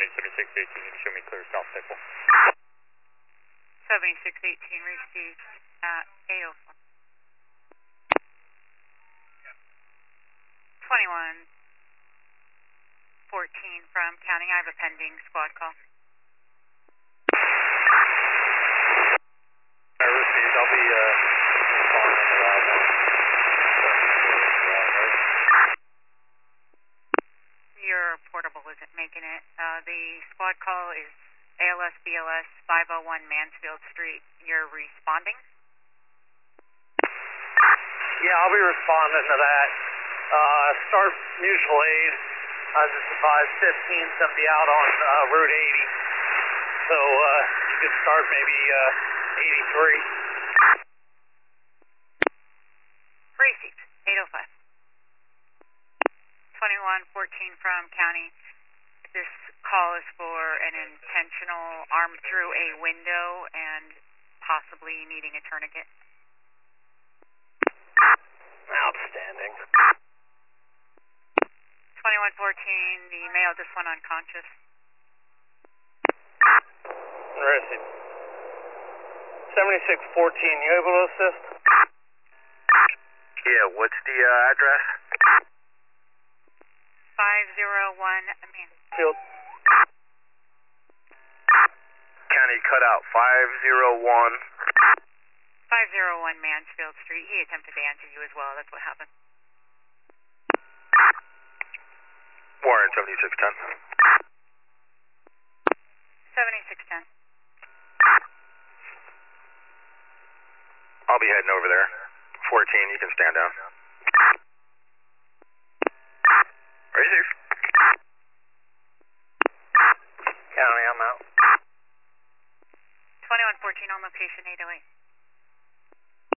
County 7618, you can show me clear South Pickle. 7618 received at 804. 2114 from County. I have a pending squad call. I received. I'll be responding to that one. Your portable isn't making it. The squad call is ALS BLS 501 Mansfield Street. You're responding? Yeah, I'll be responding to that. Start mutual aid. I was just advised 15's going to be out on Route 80. So you could start maybe 83. Received. 805. 2114 from County. This call is for an intentional arm through a window and possibly needing a tourniquet. Outstanding. 2114, the male just went unconscious. Received. 7614, you able to assist? Yeah, what's the address? 501 Mansfield. County cutout 501. 501 Mansfield Street. He attempted to answer you as well. That's what happened. Warren 7610. 7610. I'll be heading over there. 14, you can stand down. Receive. County, I'm out. 2114 on location 808.